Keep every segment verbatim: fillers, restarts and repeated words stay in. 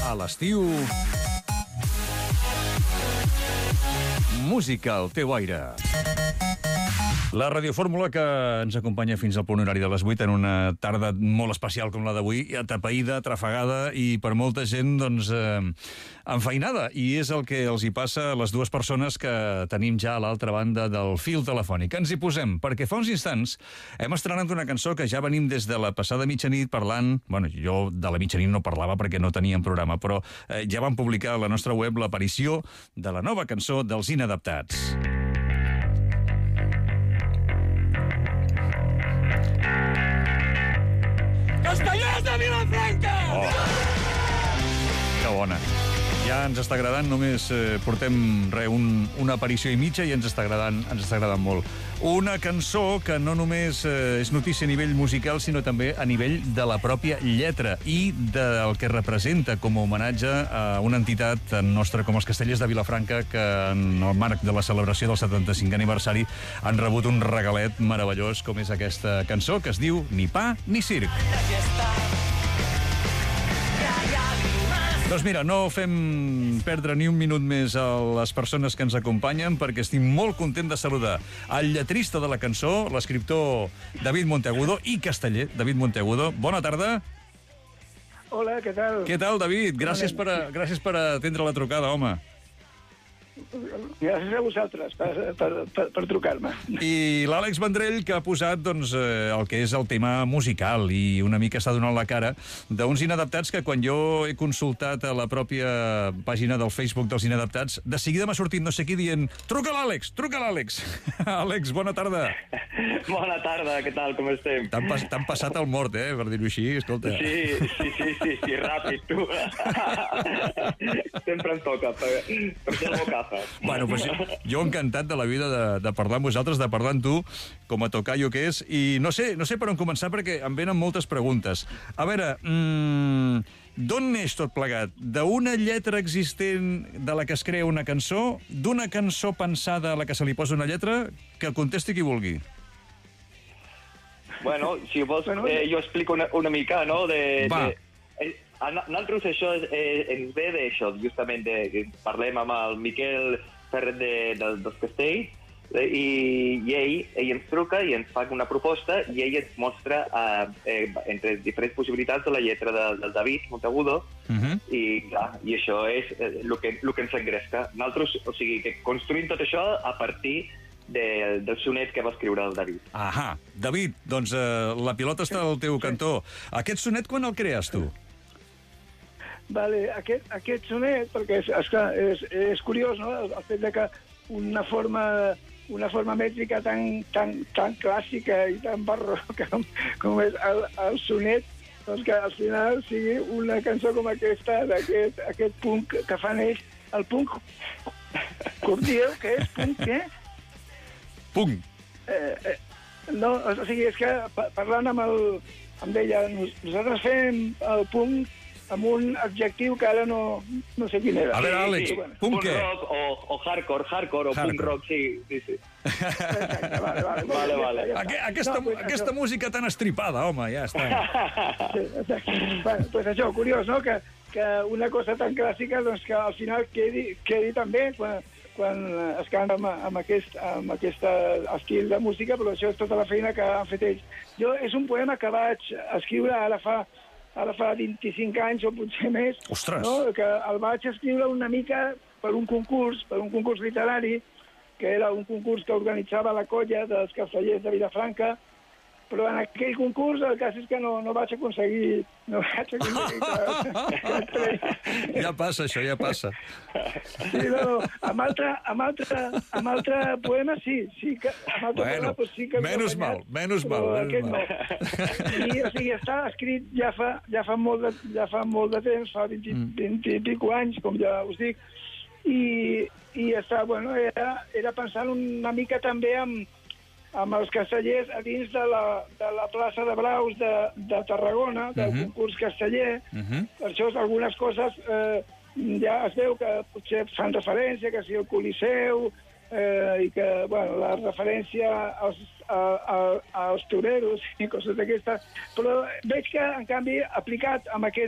a l'estiu. Música al teu aire. La radiofórmula que ens acompanya fins al punt horari de les vuit en una tarda molt especial com la d'avui, atapeïda, trafegada i per molta gent, doncs, eh, enfeinada. I és el que els hi passa a les dues persones que tenim ja a l'altra banda del fil telefònic. Ens hi posem, perquè fa uns instants hem estrenat una cançó que ja venim des de la passada mitjanit parlant. Bueno, jo de la mitjanit no parlava perquè no teníem programa, però eh, ja vam publicar a la nostra web l'aparició de la nova cançó dels Inadaptats. Castellers de Vilafranca! Oh, que bona. Ja ens està agradant, només eh, portem re, un, una aparició i mitja i ens està agradant, ens està agradant molt. Una cançó que no només eh, és notícia a nivell musical, sinó també a nivell de la pròpia lletra i del que representa com a homenatge a una entitat nostra com els Castellers de Vilafranca, que en el marc de la celebració del setanta-cinquè aniversari han rebut un regalet meravellós com és aquesta cançó que es diu Ni pa ni circ. Doncs mira, no fem perdre ni un minut més a les persones que ens acompanyen perquè estic molt content de saludar el lletrista de la cançó, l'escriptor David Monteagudo i casteller David Monteagudo. Bona tarda. Hola, què tal? Què tal, David? Gràcies per, a, gràcies per atendre la trucada, home. Gràcies a vosaltres per, per, per, per trucar-me. I l'Àlex Vendrell, que ha posat doncs, eh, el que és el tema musical i una mica està donant la cara d'uns Inadaptats que quan jo he consultat a la pròpia pàgina del Facebook dels Inadaptats, de seguida m'ha sortit no sé qui dient truca a l'Àlex, truca a l'Àlex. Àlex, bona tarda. Bona tarda, què tal, com estem? T'han pas, passat el mort, eh, per dir-ho així, escolta. Sí, sí, sí, sí, sí, ràpid, tu. Sempre em toca, per, per ser el bocafa. Bueno, pues, jo encantat de la vida de, de parlar amb vosaltres, de parlar amb tu, com a tocayo que és, i no sé, no sé per on començar perquè em venen moltes preguntes. A veure, mmm, d'on neix tot plegat? D'una lletra existent de la que es crea una cançó? D'una cançó pensada a la que se li posa una lletra? Que contesti qui vulgui. Bueno, si vols, eh, jo explico una, una mica, no? De, Va. De, eh, a nosaltres això eh, ens ve d'això, justament, de, parlem amb el Miquel Ferret de, de, dels Castells, eh, i, i ell, ell ens truca i ens fa una proposta i ell ens mostra eh, eh, entre diferents possibilitats de la lletra de, del David Monteagudo, uh-huh. i, clar, i això és el eh, que, lo que ens engresca. Nosaltres, o sigui, que construïm tot això a partir de, del sonet que va escriure el David. Ahà. David, doncs eh, la pilota està al teu cantó. Aquest sonet quan el crees, tu? Vale, aquest, aquest sonet, perquè és, és, és, és curiós, no?, el, el fet de que una forma, una forma mètrica tan, tan, tan clàssica i tan barroca com, com és el, el sonet, doncs que al final sigui una cançó com aquesta, d'aquest aquest punk que fa neix, el punk, com dieu, que és punk, què? Punk. Eh, eh, no, o sigui, és que parlant amb el, amb ella, nosaltres fem el punk amb un adjectiu que ara no, no sé quin era. A veure, Àlex, sí, sí. Punk què? Rock o, o hardcore, hardcore o hardcore. punk rock, sí, sí, sí. Exacte, vale, vale. Vale, vale. Aqu aquesta, no, pues, aquesta això... música tan estripada, home, ja està. Sí, exacte. Bueno, pues això, curiós, no?, que, que una cosa tan clàssica, doncs, que al final quedi, quedi també quan, quan es canta amb, amb, aquest, amb aquest estil de música, però això és tota la feina que han fet ells. Jo, és un poema que vaig escriure ara fa ara fa vint-i-cinc anys o potser més. Ostres! No? Que el vaig escriure una mica per un concurs, per un concurs literari, que era un concurs que organitzava la colla dels Castellers de Vilafranca, però en aquell concurs el cas és que no, no vaig aconseguir... No vaig aconseguir que, que ja passa, això, ja passa. Sí, no, no. Amb altre, amb altre, amb altre poema, sí. sí que, amb altre Bueno, poema, pues sí que menys mal, menys mal. Aquest no. I, o sigui, està escrit ja fa, ja fa, molt, de, ja fa molt de temps, fa vint, vint i pico anys, com ja us dic, i, i està, bueno, era, era pensant una mica també amb, amb els castellers a dins de la, de la plaça de Braus de, de Tarragona, del uh-huh. concurs casteller. Uh-huh. Per això algunes coses eh, ja es veu que potser fan referència, que si el Coliseu, eh, i que, bueno, la referència als, a, a, als toreros i coses d'aquestes, però veig que, en canvi, aplicat amb aquest,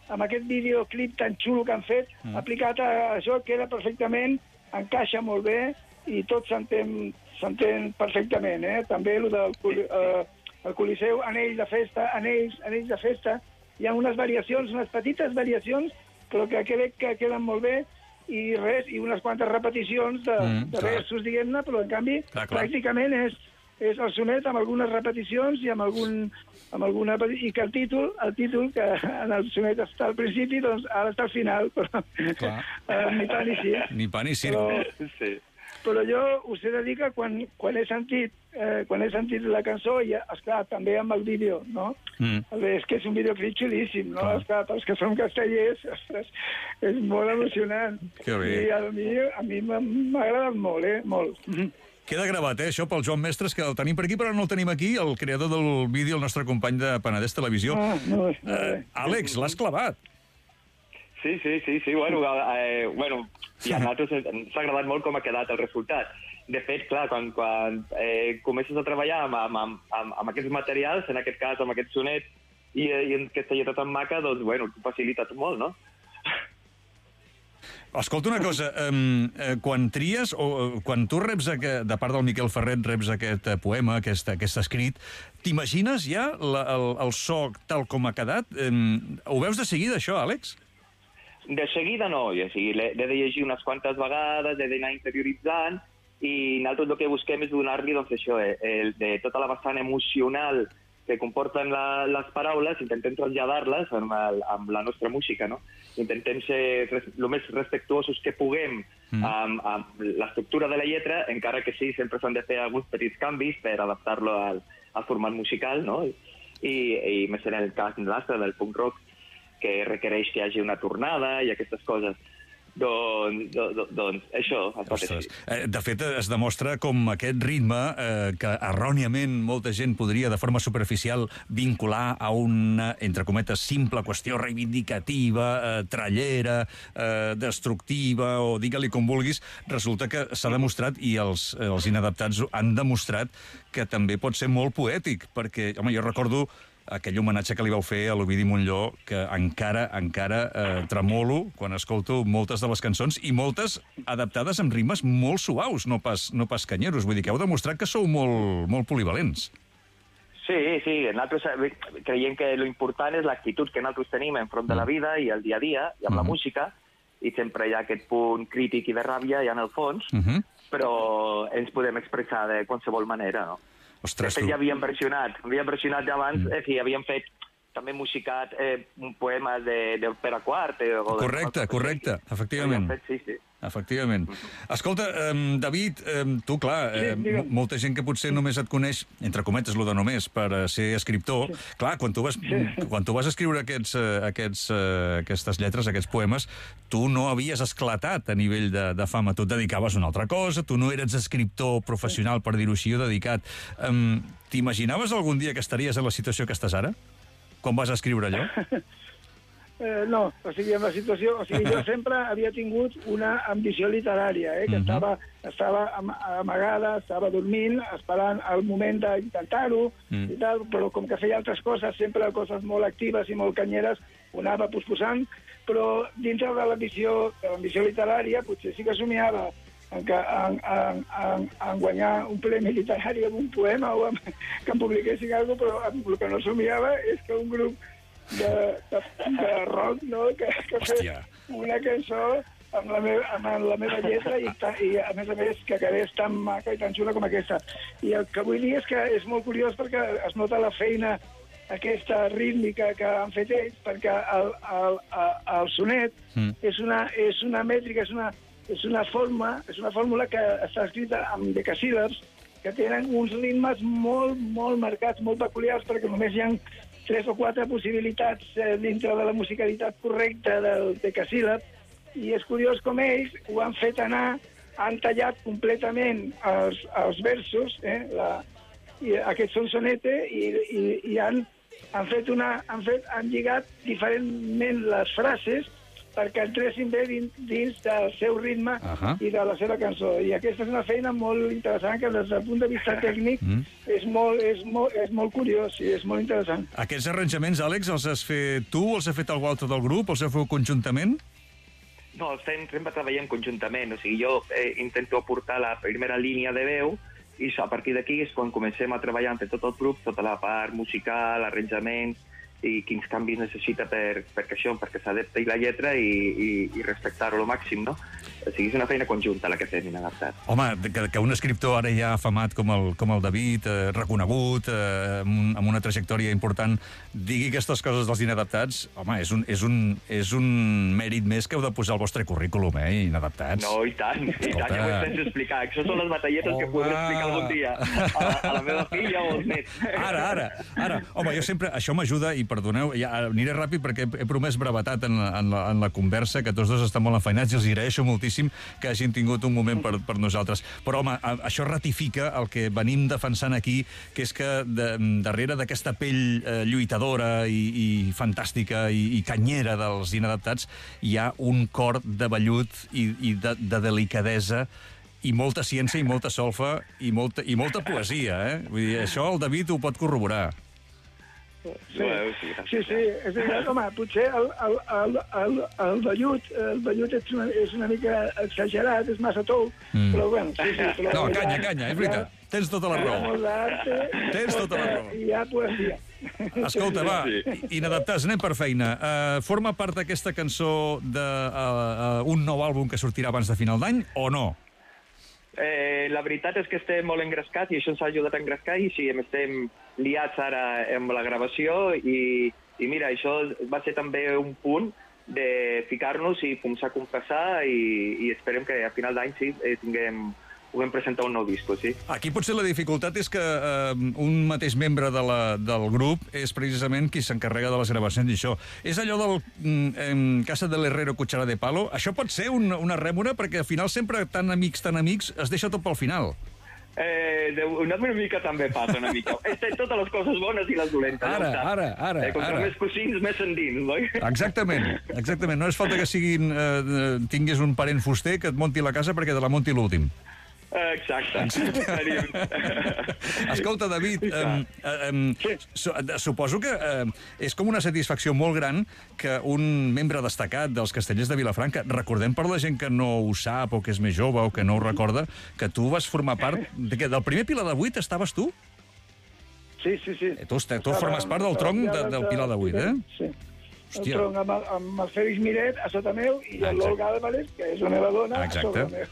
amb aquest videoclip tan xulo que han fet, mm. aplicat a això, queda perfectament, encaixa molt bé i tot s'entén s'entén perfectament, eh? També el del uh, el Coliseu, anells de festa, anells, anells de festa, hi ha unes variacions, unes petites variacions, però que crec que queden molt bé, i res, i unes quantes repeticions de, mm, de versos, diguem-ne, però en canvi clar, clar. pràcticament és, és el sonet amb algunes repeticions i amb algun... amb alguna... i que el títol, el títol que en el sonet està al principi, doncs ara està al final, però uh, ni pa ni circ. Ni pa ni circ. Però, sí. però jo us he de dir que quan, quan he sentit eh, quan he sentit la cançó, i esclar, també amb el vídeo, no? Mm. És que és un videoclip xulíssim, no? Esclar, pels que som castellers, ostres, és molt emocionant. Que bé. I a mi, a mi m'ha agradat molt, eh? Molt. Mm-hmm. Queda gravat, eh, això, pel Joan Mestres, que el tenim per aquí, però no el tenim aquí, el creador del vídeo, el nostre company de Penedès Televisió. Ah, no, no, uh, Àlex, l'has clavat. Sí, sí, sí, sí, bueno, eh, bueno, i a nosaltres ens ha agradat molt com ha quedat el resultat. De fet, clar, quan, quan eh, comences a treballar amb, amb, amb, amb aquests materials, en aquest cas amb aquest sonet, i, i aquesta lletra tan maca, doncs, bueno, t'ho facilita molt, no? Escolta una cosa, um, eh, quan tries, o quan tu reps, aquest, de part del Miquel Ferret, reps aquest poema, aquest, aquest escrit, t'imagines ja la, el, el so tal com ha quedat? Um, ho veus de seguida, això, Àlex? De seguida no, o sigui, l'he de llegir unes quantes vegades, he d'anar interioritzant, i nosaltres el que busquem és donar-li, doncs, això, eh, el, de tota la vessant emocional que comporten la, les paraules, intentem traslladar-les amb, el, amb la nostra música, no? Intentem ser el més respectuosos que puguem mm. amb, amb l'estructura de la lletra, encara que sí, sempre s'han de fer alguns petits canvis per adaptar-lo al, al format musical, no? I, i més en el cas nostre del punk rock, que requereix que hi hagi una tornada i aquestes coses. Doncs, doncs, doncs això... Ostres. De fet, es demostra com aquest ritme, eh, que erròniament molta gent podria de forma superficial vincular a una, entre cometes, simple qüestió reivindicativa, eh, trallera, eh, destructiva, o digue-li com vulguis, resulta que s'ha demostrat, i els, els inadaptats han demostrat, que també pot ser molt poètic, perquè, home, jo recordo aquell homenatge que li vau fer a l'Ovidi Montllor, que encara encara eh, tremolo quan escolto moltes de les cançons, i moltes adaptades amb rimes molt suaus, no pas, no pas canyeros. Vull dir que heu demostrat que sou molt, molt polivalents. Sí, sí, nosaltres creiem que l'important és l'actitud que nosaltres tenim enfront de la vida i el dia a dia, i amb uh-huh. la música, i sempre hi ha aquest punt crític i de ràbia ja en el fons, uh-huh. però ens podem expressar de qualsevol manera, no? Ostres, de fet, ja havíem versionat, havíem versionat ja abans, mm. eh, sí, havíem fet, també musicat eh, un poema de, de Pere Quart. Eh, o correcte, de... correcte, efectivament. Fet, sí, sí. Efectivament. Mm-hmm. Escolta, um, David, um, tu, clar, sí, eh, molta gent que potser només et coneix, entre cometes, lo de només, per uh, ser escriptor, sí. clar, quan tu vas, sí. quan tu vas escriure aquests, uh, aquests, uh, aquestes lletres, aquests poemes, tu no havies esclatat a nivell de, de fama, tu et dedicaves a una altra cosa, tu no eres escriptor professional, per dir-ho així, o dedicat. Um, T'imaginaves algun dia que estaries en la situació que estàs ara? Com vas escriure allò? Eh, no, o sigui, en la situació... O sigui, jo sempre havia tingut una ambició literària, eh, que uh-huh. estava, estava am amagada, estava dormint, esperant el moment d'intentar-ho, uh-huh. i tal, però com que feia altres coses, sempre coses molt actives i molt canyeres, ho anava posposant, però dintre de l'ambició l'ambició literària potser sí que somiava en, que, en, en, en, en guanyar un premi literari amb un poema o amb, que em publiquessin alguna cosa, però el que no somiava és que un grup De, de, de rock, no?, que, que fes una cançó amb la, meva, amb la meva lletra i, i, a més a més, que quedés tan maca i tan xula com aquesta. I el que vull dir és que és molt curiós perquè es nota la feina aquesta rítmica que han fet ells, perquè el, el, el, el sonet mm. és, una, és una mètrica, és una, és una forma, és una fórmula que està escrita amb decasíl·labs que tenen uns ritmes molt, molt marcats, molt peculiars, perquè només hi ha tres o quatre possibilitats eh, dintre de la musicalitat correcta del decasíl·lab, i és curiós com ells ho han fet anar, han tallat completament els, els versos, eh, la, i aquest son sonete, i, i, i han, han fet una, han, fet, han lligat diferentment les frases perquè entressin bé dins, dins del seu ritme uh -huh. i de la seva cançó. I aquesta és una feina molt interessant, que des del punt de vista tècnic mm. és, molt, és, molt, és molt curiós i és molt interessant. Aquests arranjaments, Àlex, els has fet tu, els ha fet algú altre del grup, els heu fet conjuntament? No, estem, sempre treballem conjuntament. O sigui, jo eh, intento aportar la primera línia de veu i a partir d'aquí és quan comencem a treballar entre tot el grup, tota la part musical, arranjaments, i quins canvis necessita per, perquè això, perquè s'adapti la lletra i, i, i respectar-ho al màxim, no? O sigui, és una feina conjunta la que fem Inadaptats. Home, que, que un escriptor ara ja afamat com el, com el David, eh, reconegut, eh, amb, amb una trajectòria important, digui aquestes coses dels Inadaptats, home, és un, és un, és un mèrit més que heu de posar al vostre currículum, eh, Inadaptats. No, i tant, i tant, ja ho estem explicar. Això són les batalletes home. que podré explicar algun dia a la, a la meva filla o als nets. Ara, ara, ara. Home, jo sempre, això m'ajuda, i perdoneu, ja aniré ràpid perquè he, he promès brevetat en la, en, la, en la conversa, que tots dos estan molt enfeinats i els agraeixo moltíssim que hagin tingut un moment per, per nosaltres. Però, home, això ratifica el que venim defensant aquí, que és que de, darrere d'aquesta pell eh, lluitadora i, i fantàstica i, i canyera dels Inadaptats hi ha un cor de vellut i, i de, de delicadesa i molta ciència i molta solfa i molta, i molta poesia, eh? Vull dir, això el David ho pot corroborar. Sí, sí, sí, és veritat, home, potser el, el, el, el, el vellut, el vellut és una, és una mica exagerat, és massa tou, mm. però bueno, sí, sí. Però no, canya, canya, és veritat, tens tota la raó. Tens tota la raó. I hi ha poesia. Escolta, va, Inadaptats, anem per feina. Uh, forma part d'aquesta cançó d'un uh, uh, nou àlbum que sortirà abans de final d'any, o no? Eh, la veritat és que estem molt engrescats i això ens ha ajudat a engrescar i sí, estem liats ara amb la gravació i, i mira, això va ser també un punt de ficar-nos i començar a compassar i, i esperem que a final d'any sí, tinguem, puguem presentar un nou disco, sí. Aquí potser la dificultat és que eh, un mateix membre de la, del grup és precisament qui s'encarrega de les gravacions i això. És allò del mm, Casa de l'Herrero Cuchara de Palo? Això pot ser una, una rèmora perquè al final sempre tan amics, tan amics, es deixa tot pel final. Eh, de, una mica també passa, una mica. Té totes les coses bones i les dolentes. Ara, no ara, ara. Eh, contra ara. més cosins, més endins, oi? Exactament, exactament. No és falta que siguin, eh, tinguis un parent fuster que et monti la casa perquè te la monti l'últim. Exacte. Escolta, David, um, um, su suposo que uh, és com una satisfacció molt gran que un membre destacat dels Castellers de Vilafranca, recordem per la gent que no ho sap o que és més jove o que no ho recorda, que tu vas formar part... De que del primer Pilar de Vuit estaves tu? Sí, sí, sí. Tu, tu formes part del tronc de, del Pilar de Vuit, eh? Sí. Hòstia. El tronc amb el, amb el Félix Miret a sota meu i el L'Olga Álvarez, que és la meva dona, exacte. A sota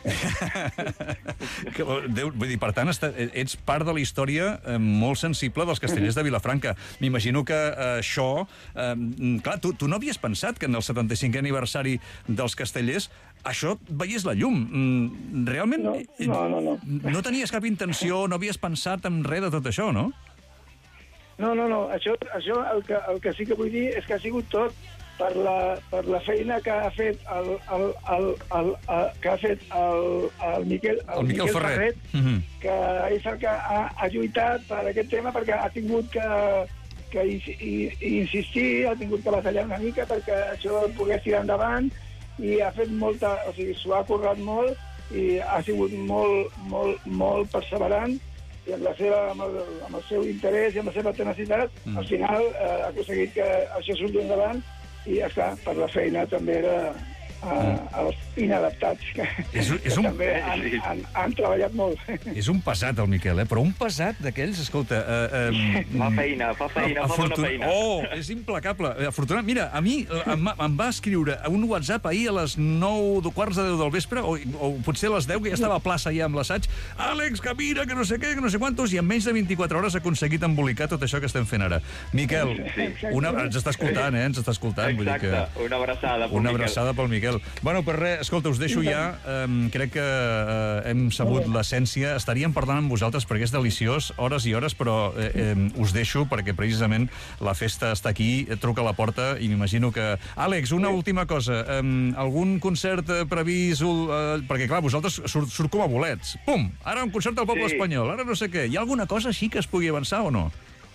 meu. Vull dir, per tant, ets part de la història eh, molt sensible dels Castellers de Vilafranca. M'imagino que eh, això... Eh, clar, tu, tu no havies pensat que en el setanta-cinquè aniversari dels Castellers això veiés la llum. Realment... No, no, no. No, no tenies cap intenció, no havies pensat en res de tot això, no? No, no, no. Això, això el, que, el que sí que vull dir és que ha sigut tot per la, per la feina que ha fet el, el, el, el, el, que ha fet el, el Miquel, el el Miquel, Miquel Ferret, Ferret mm -hmm. que és el que ha, ha lluitat per aquest tema perquè ha tingut que, que i, i, i insistir, ha tingut que batallar una mica perquè això pogués tirar endavant i ha fet molta... O sigui, s'ho ha currat molt i ha sigut molt, molt, molt perseverant i amb, la seva, amb, el, amb el seu interès i amb la seva tenacitat, mm. al final eh, ha aconseguit que això surti endavant i ja està, per la feina també era a, als Inadaptats, que, és, és que un... també han, han, han treballat molt. És un pesat, el Miquel, eh? Però un pesat d'aquells, escolta... Eh, eh, fa feina, fa feina, fa bona feina. Oh, és implacable. Afortunadament, mira, a mi em, em va escriure un WhatsApp ahir a les nou, quarts de deu del vespre, o, o potser a les deu, que ja estava a plaça ja amb l'assaig. Àlex, que mira, que no sé què, que no sé quantos, i en menys de vint-i-quatre hores ha aconseguit embolicar tot això que estem fent ara. Miquel, sí. una, ens està escoltant, eh? Ens està escoltant. Exacte, vull dir que... una abraçada pel Una Miquel. abraçada pel Miquel. Bueno, per res, escolta, us deixo ja. Um, crec que uh, hem sabut l'essència. Estaríem parlant amb vosaltres perquè és deliciós, hores i hores, però eh, eh, us deixo perquè precisament la festa està aquí, truca a la porta i m'imagino que... Àlex, una última cosa. Um, algun concert eh, previst? Uh, perquè, clar, vosaltres surt, surt com a bolets. Pum! Ara un concert al Poble sí. Espanyol, ara no sé què. Hi ha alguna cosa així que es pugui avançar o no?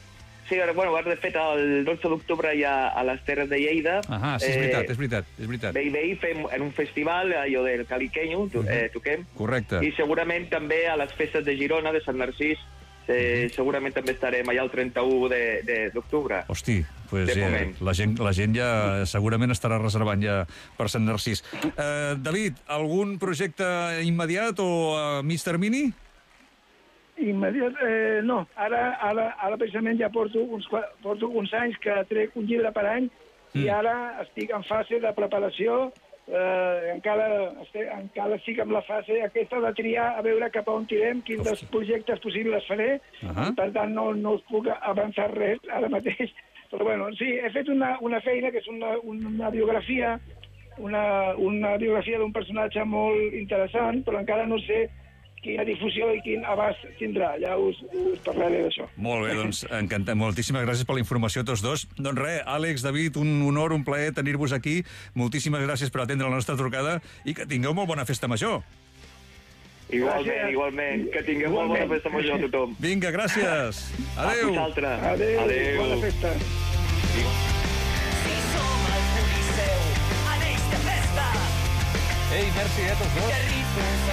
Sí, bueno, de fet, el dotze d'octubre hi ha a les Terres de Lleida. Ah, sí, és veritat, és veritat, és veritat. Bé i bé, fem en un festival, allò del Caliquenyo, to, eh, toquem. Correcte. I segurament també a les festes de Girona, de Sant Narcís, eh, segurament també estarem allà el trenta-u d'octubre. Hosti, pues De ja, moment. la, gent, la gent ja segurament estarà reservant ja per Sant Narcís. Eh, David, algun projecte immediat o a mig termini? Immediat, eh, no, ara, ara, ara precisament ja porto uns, qua- porto uns anys que trec un llibre per any mm. i ara estic en fase de preparació, eh, encara, estic, encara estic en la fase aquesta de triar a veure cap a on tirem, quins dels projectes possibles faré, Uh -huh. per tant no, no us puc avançar res ara mateix, però bueno, sí, he fet una, una feina que és una, una biografia, una, una biografia d'un personatge molt interessant, però encara no sé quina difusió i quin abast tindrà. Ja us, us parlaré d'això. Molt bé, doncs encantat. Moltíssimes gràcies per la informació a tots dos. Doncs res, Àlex, David, un honor, un plaer tenir-vos aquí. Moltíssimes gràcies per atendre la nostra trucada i que tingueu molt bona festa major. Igualment, Gràcies. igualment. Que tingueu molt bona festa major a tothom. Vinga, gràcies. A Adéu. vosaltres. Adéu, Adéu. bona festa. Si som al Coliseu, anells de festa, Ei, merci, eh, tots dos. que rifles